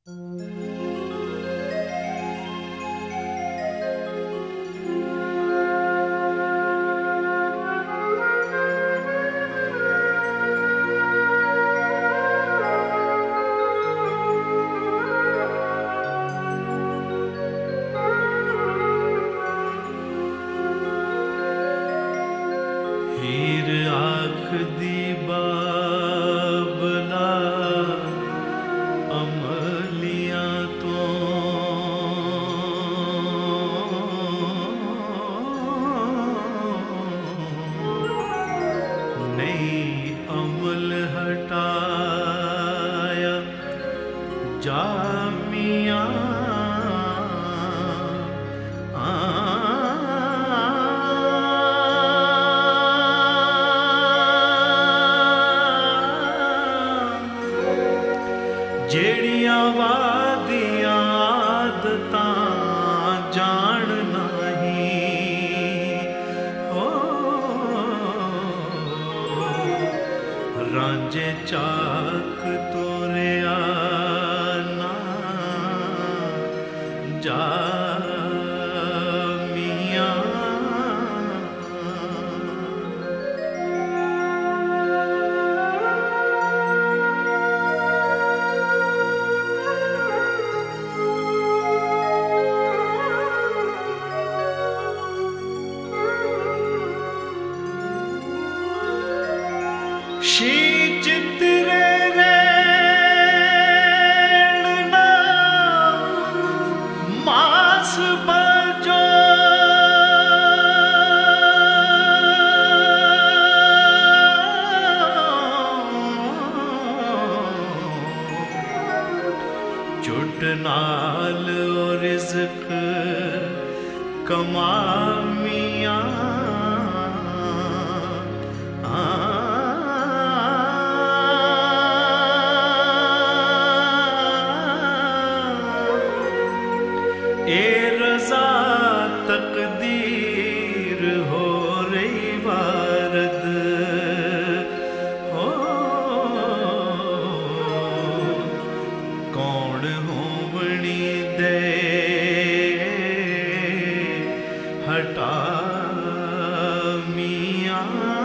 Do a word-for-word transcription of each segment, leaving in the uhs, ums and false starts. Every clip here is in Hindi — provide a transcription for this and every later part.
ਜਿਹੜੀਆਂ ਵਾਦੀਆਂ ਆਦਤਾਂ ਜਾਣ ਨਹੀਂ ਹੋ ਰਾਂਝੇ ਚਾਕ ਤੋਰਿਆ ਨਾ ਜਾ शी चित्रे रेण ना मास बजो चुट नाल रिज़्क कमा मियां तकदीर हो रही वारद हो कौन होवनी दे हटा मियां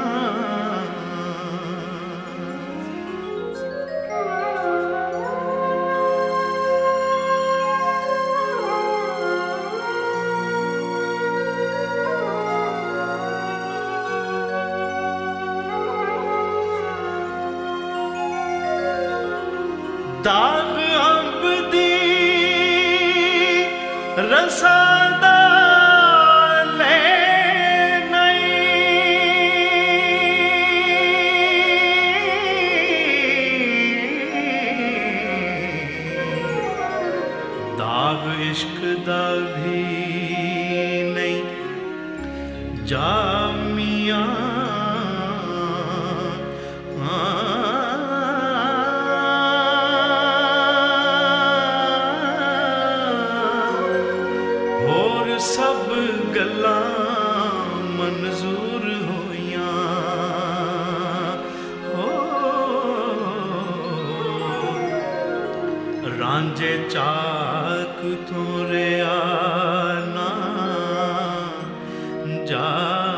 दाग अंब दी रसादा ले नहीं दाग इश्क दा भी नहीं जा मियां सब गल्लां मंजूर होइयां हो रांझे चाक तोरिया ना जा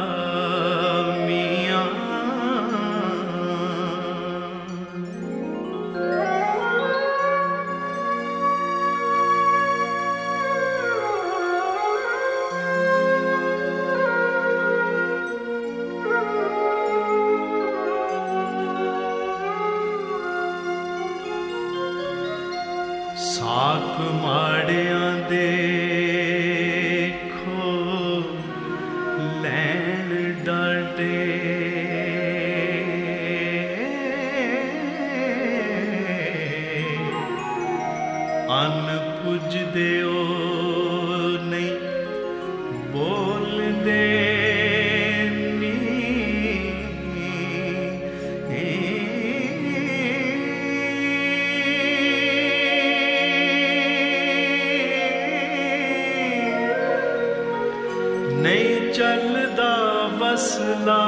साक माड़ियां देखो लैन डाटे अन पुज देओ नहीं बोल दे नहीं चलदा वसला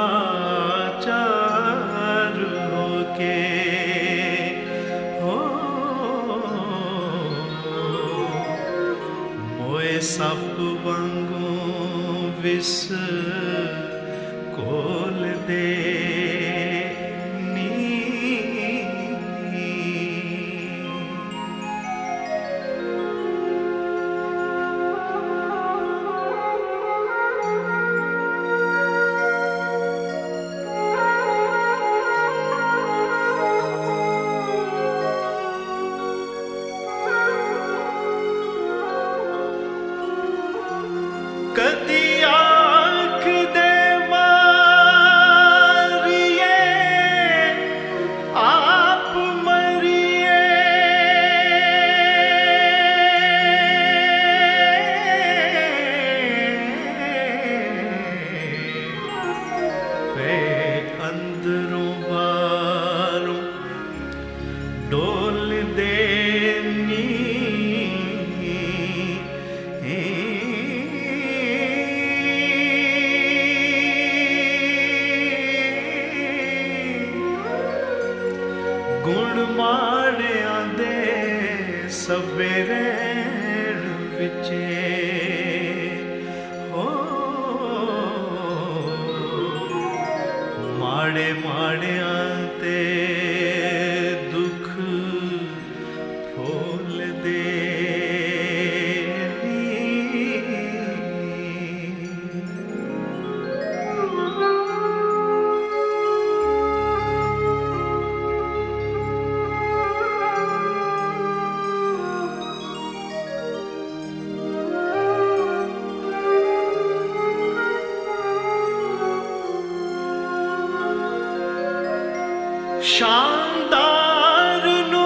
चार होके हो सप वांगू विस कोल दे कदी आँख दे मारिए आप मरिए पे अंदरों बारों डोल देनी गुण माड़ियां दे सवेरे विचे हो माड़े माड़ियां ते दुख फूल दे शानदार नु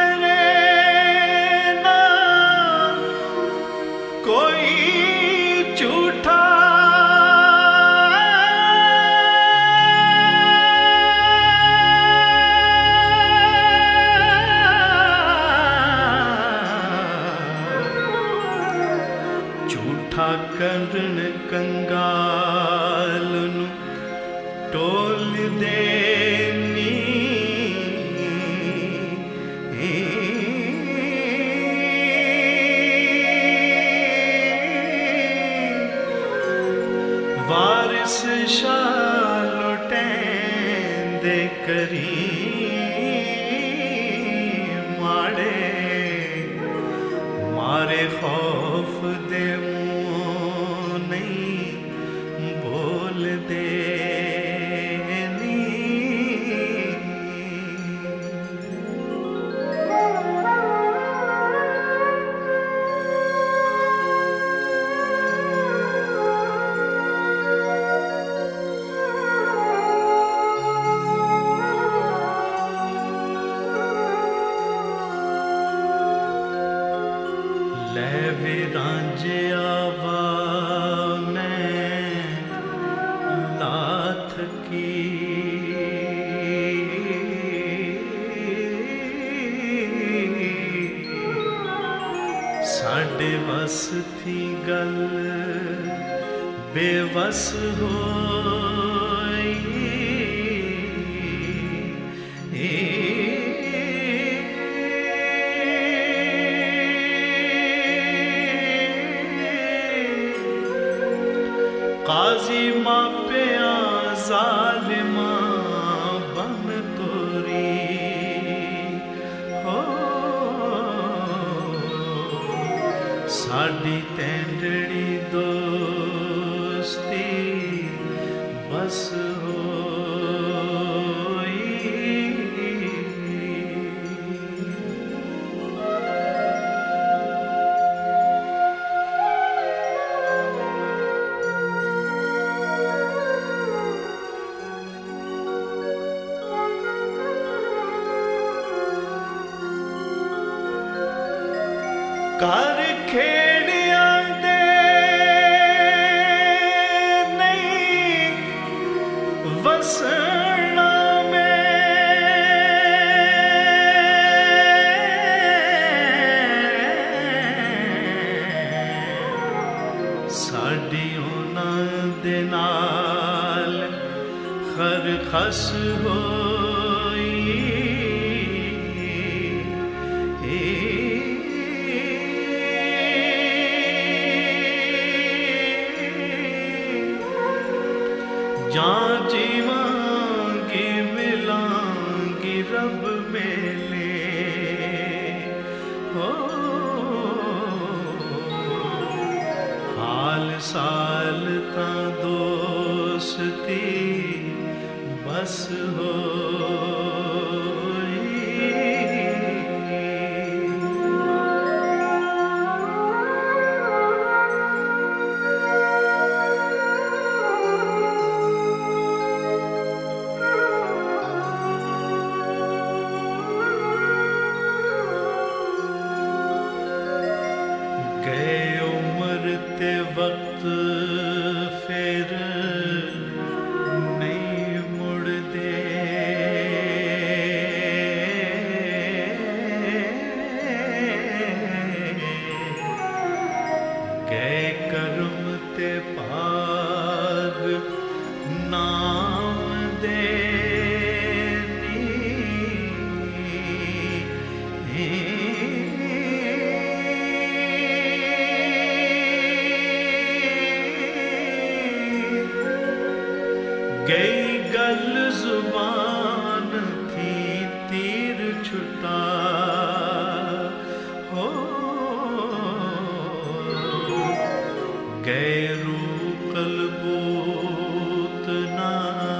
करे ना कोई झूठा झूठा करन कंगाल नु टोल दे वारिस शालोटेंदे करी माड़े मारे खौफ दे मुँह नहीं बोल दे ले रांझे आवा मैं लाथ की साढ़े वस थी गल बेवस होई काजी मापिया जालिमा बन तोरी हो साडी तेंदड़ी दोस्ती बस कर खेड़िया दे नहीं वसना में साड़ी उन्हां दे नाल खरखस होई हो हाल साल ता दोस्ती बस हो ते वक्त फिर नहीं मुड़दे गए कर्म ते पाग नाम देनी गई गल जुबान थी तीर छुटा हो गए रू कलबूत ना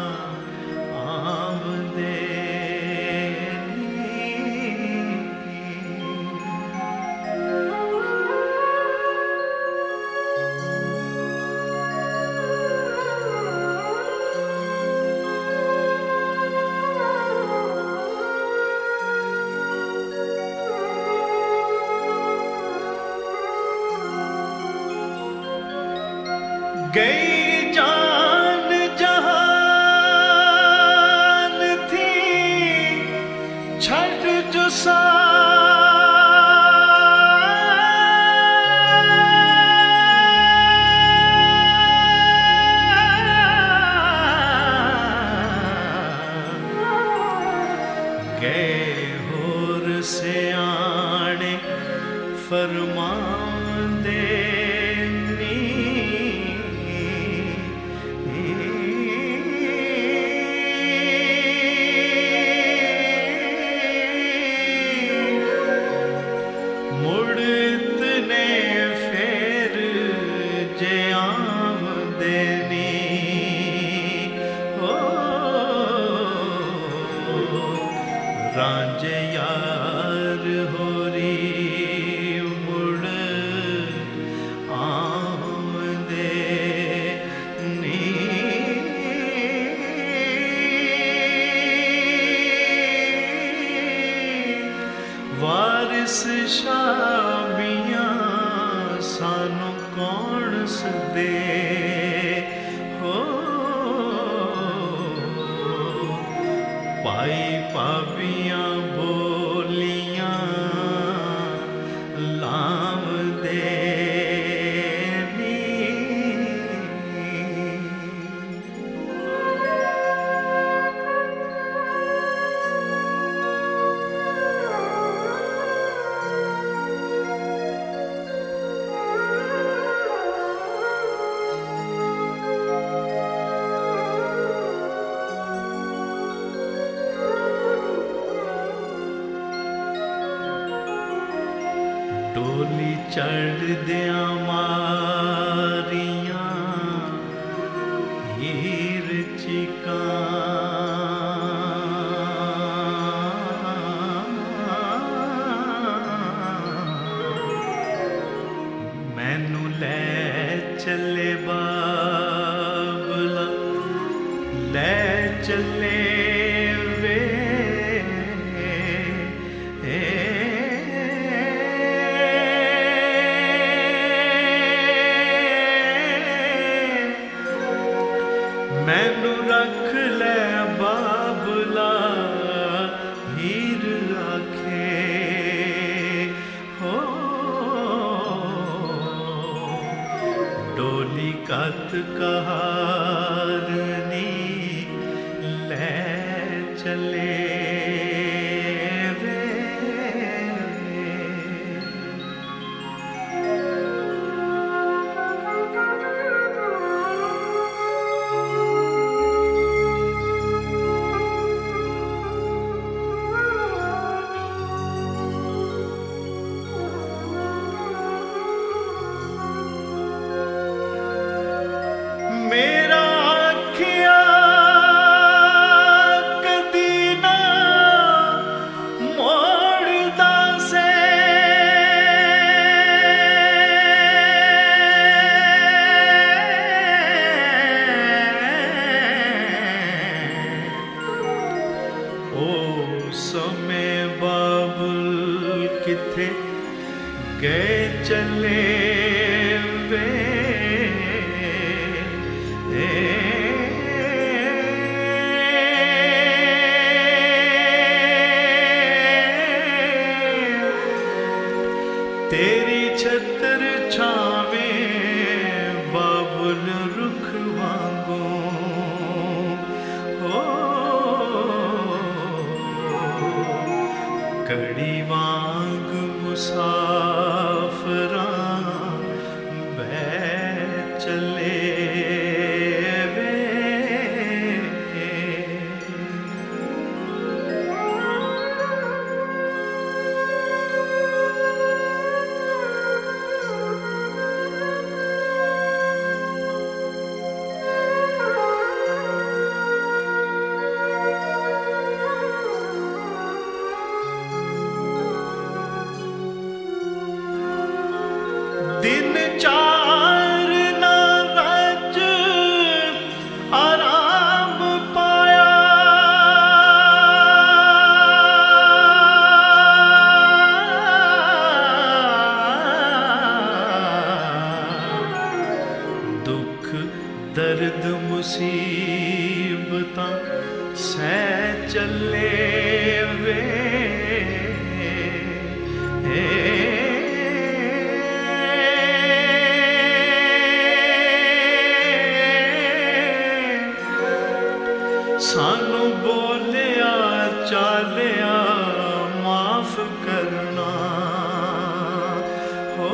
गई जान जहान थी छठ जो सा गए होर से आने फरमान दे रांझे यार होरी मुड़ आमदे नी वारिस शामियां सानू कौन सदे हो पाई पापियां बोलियां लाम दे डोली चढ़ दिया मारियां हीर चिका मैनू ले चले बाबला ले चले वे मैनू रख ले बाबला हीर आखे हो डोली कत कहारनी ले चले गए चले वे तेरी छतर छावे बाबुल रुख वांगू हो कड़ी वांग मुसाफरा बह चले दिन चार ना रज आराम पाया दुख दर्द मुसीबतां सह चले वे सानू बोलिया चालिया माफ करना हो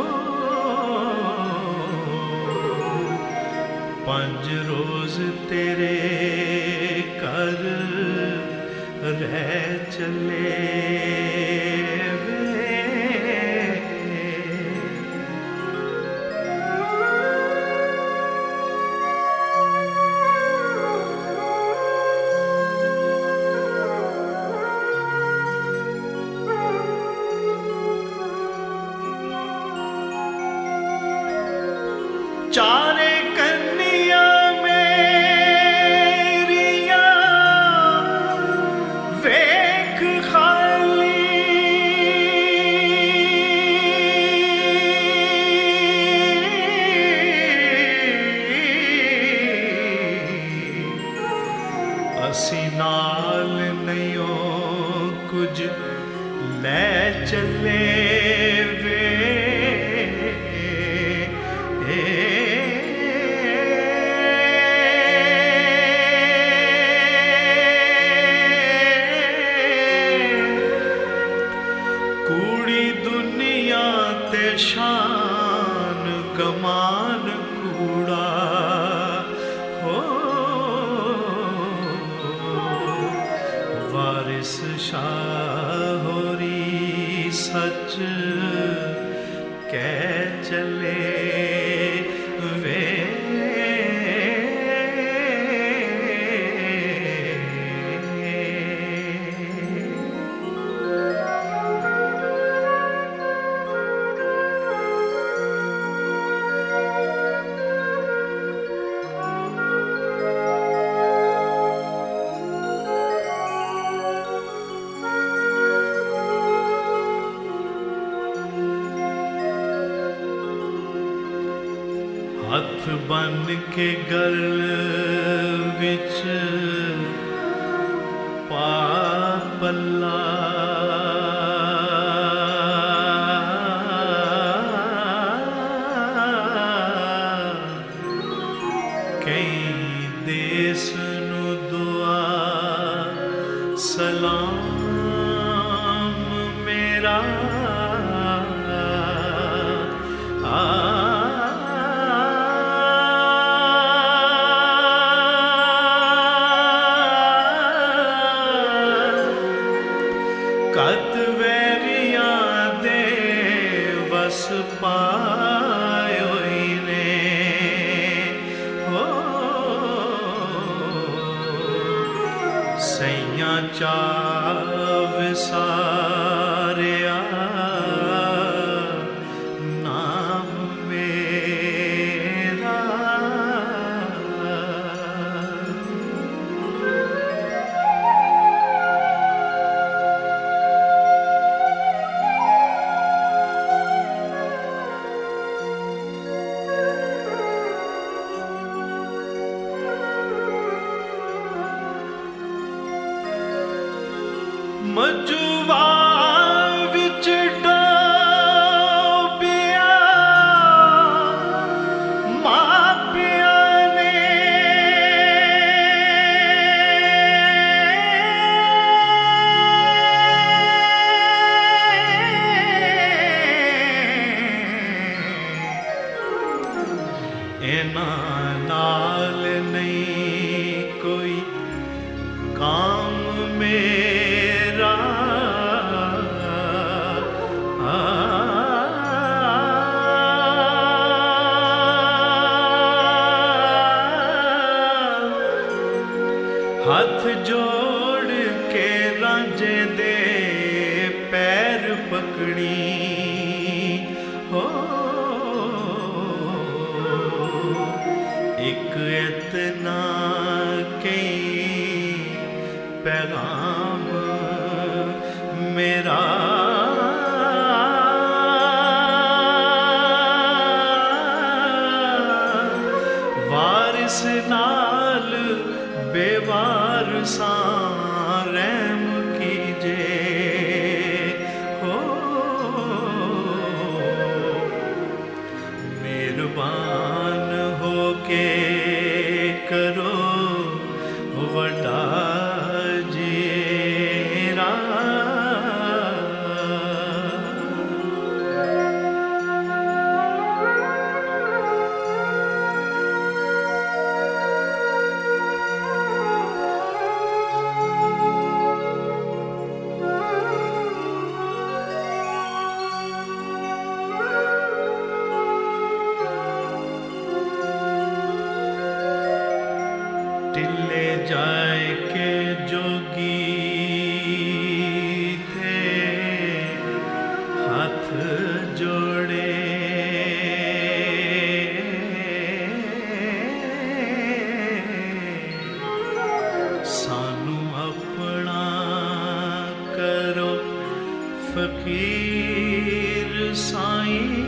पंज रोज तेरे घर रह चले चारे कन्या मेरिया वेख खाली असी नाल नहीं कुछ ले चले वे कूड़ी दुनिया ते शान कमान कूड़ा हो वारिस शाह होरी सच कह चले वे हथ बन के गल विच पा पल्ला कई देस नू दुआ सलाम मेरा आ कत वैरिया दे वस पायो ने हो सैया चाव सारिया नाम मेरा ਮਜੂਵਾ ਵਿੱਚ ਡੋਬਿਆ ਮਾਪਿਆਂ ਨੇ ਇਹਨਾਂ ਨਾਲ ਨਹੀਂ ਕੋਈ काम मेरा आ, हाथ जोड़ के रांझे दे पैर पकड़ी हो एक इतना कई पैगाम मेरा वारिस नाल बेवारसा रहम कीजे हो मेहरबान होके करो वड्डा टिल्ले जाए के जोगी थे हाथ जोड़े सानू अपना करो फकीर साईं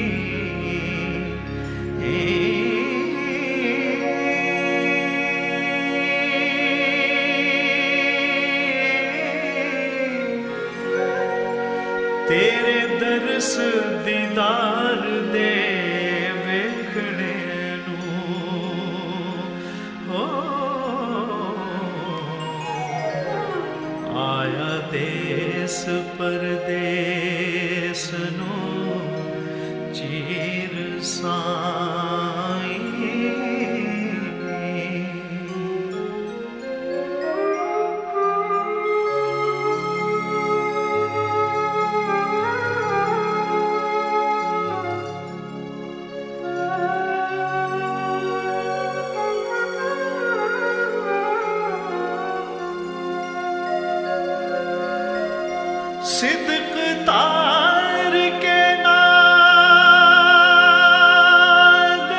तेरे दरस दीदार दे वेखने नू आया देस परदेस नू चीर साईं सिद्क तार के नाद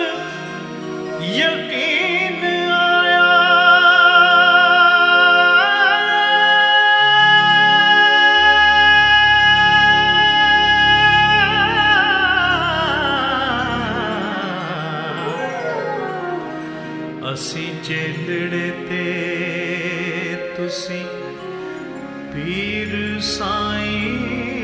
यकीन आया असी चेलड़े ते तुसी पीर साईं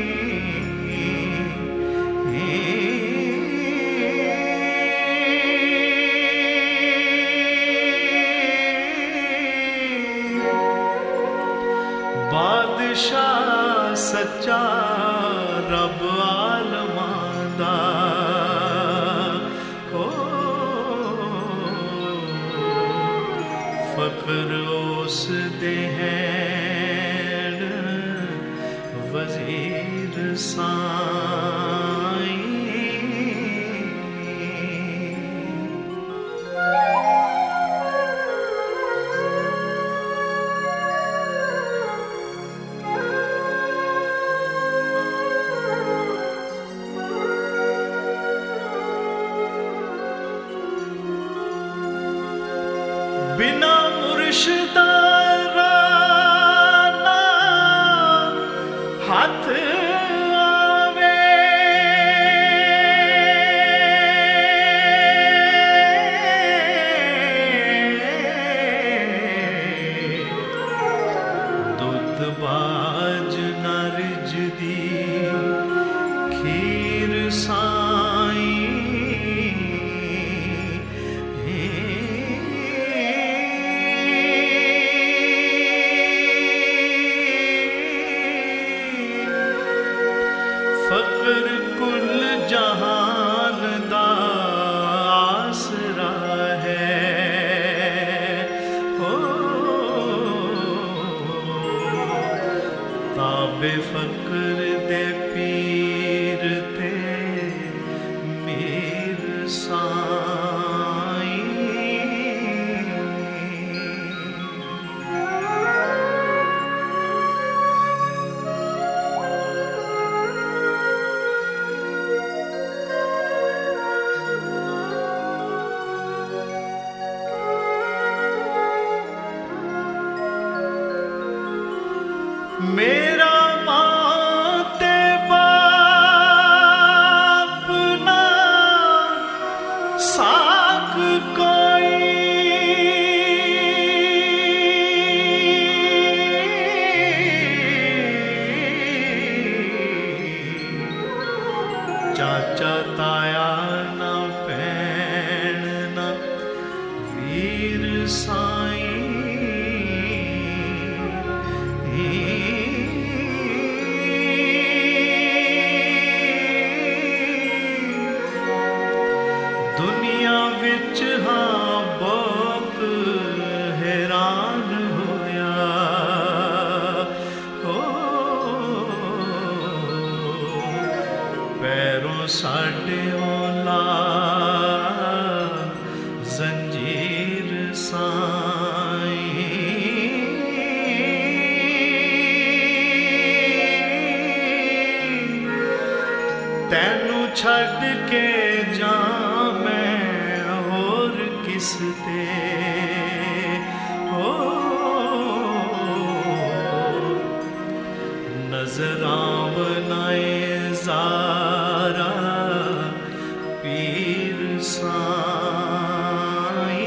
बादशाह सच्चा रब आलमां दा हो फकर उस दे हैं वजीर साईं बिना मुर्शिदा राना हाथ आवे दुध बा फकर कुल जहान दा आसरा है हो ताबे फकर दे पीर ते मीर साईं। मेरा माते बाप ना साक कोई चाचा ताया ना भैन ना वीर साईं। दुनिया विच हाँ बहुत हैरान होया हो पैरों साडे ओला जंजीर साईं। तैनू छड़ के जा किसते हो नजरां बनाए ज़ारा पीर साईं।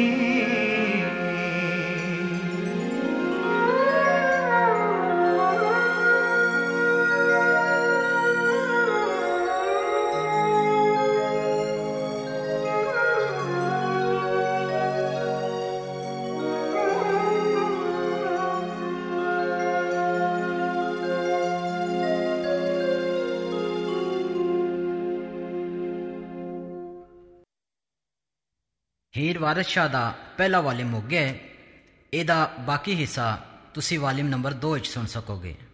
हीर वारिस शाह दा पहला वाल्यूम हो गया। एदा बाकी हिस्सा तुसी वाल्यूम नंबर दो च सुन सकोगे।